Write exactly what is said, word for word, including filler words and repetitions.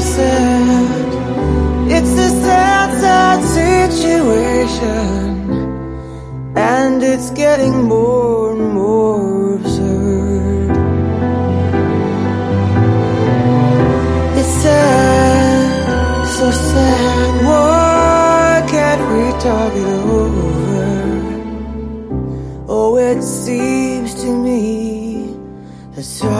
sad. It's a sad, sad situation, and it's getting more and more absurd. It's sad, so sad. Why can't we talk it over? Oh, it seems to me that